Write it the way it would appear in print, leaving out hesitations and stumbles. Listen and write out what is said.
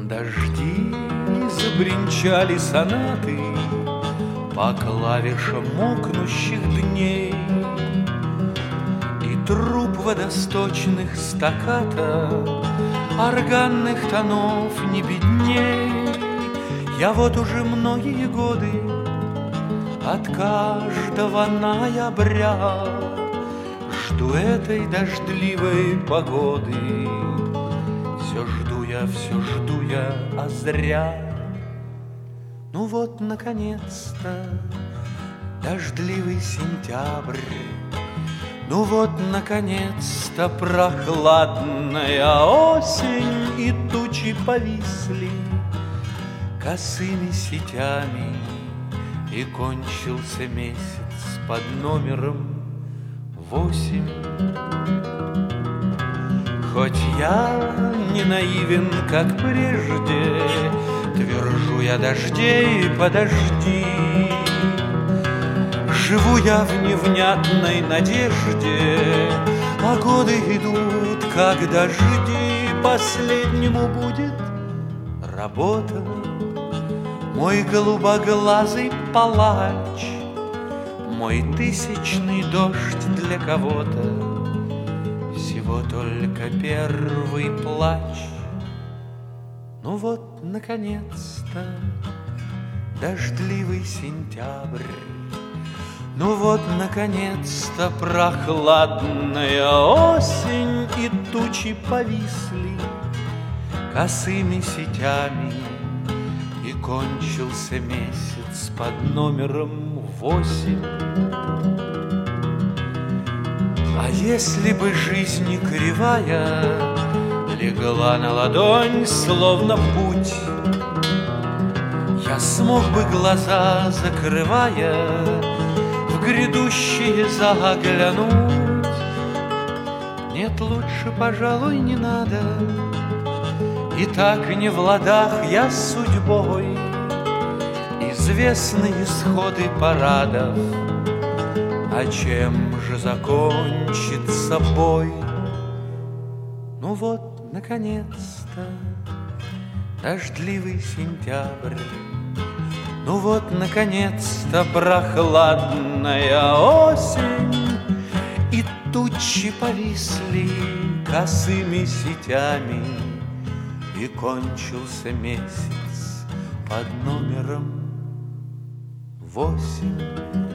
Дожди забринчали сонаты по клавишам мокнущих дней, и труп водосточных стаккато органных тонов не бедней. Я вот уже многие годы от каждого ноября жду этой дождливой погоды. Все жду я, а зря. Ну вот, наконец-то, дождливый сентябрь. Ну вот, наконец-то, прохладная осень, и тучи повисли косыми сетями, и кончился месяц под номером 8. Хоть я не наивен, как прежде, твержу я дождей, подожди. Живу я в невнятной надежде, а годы идут, как дожди. Последнему будет работа, мой голубоглазый палач, мой тысячный дождь для кого-то, всего только первый плач. Ну вот, наконец-то, дождливый сентябрь. Ну вот, наконец-то, прохладная осень, и тучи повисли косыми сетями, и кончился месяц под номером 8. А если бы жизнь кривая легла на ладонь, словно путь, я смог бы, глаза закрывая, в грядущее заглянуть. Нет, лучше, пожалуй, не надо, и так не в ладах я с судьбой. Известны исходы парадов, а чем же закончится бой? Ну вот, наконец-то, дождливый сентябрь. Ну вот, наконец-то, прохладная осень, и тучи повисли косыми сетями, и кончился месяц под номером 8.